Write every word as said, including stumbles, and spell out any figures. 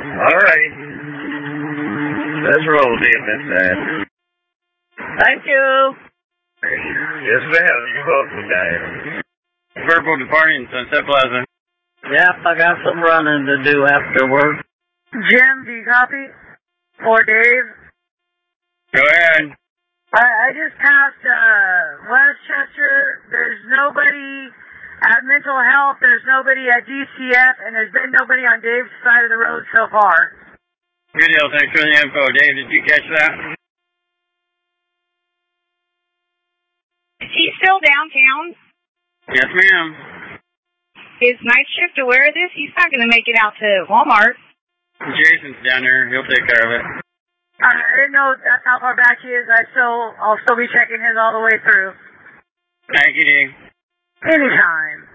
All right. Let's roll, Dave. That's that. Thank you. Yes, ma'am. You're welcome, Diane. Purple departing Sunset Plaza. Yep, I got some running to do after work. Jim, do you copy? Or Dave? Go ahead. I, I just passed uh, Westchester. There's nobody at Mental Health. There's nobody at D C F. And there's been nobody on Dave's side of the road so far. Good deal. Thanks for the info. Dave, did you catch that? Is he still downtown? Yes, ma'am. Is night shift aware of this? He's not going to make it out to Walmart. Jason's down there. He'll take care of it. I didn't know that's how far back he is. I still, I'll still be checking his all the way through. Thank you, Dave. Anytime.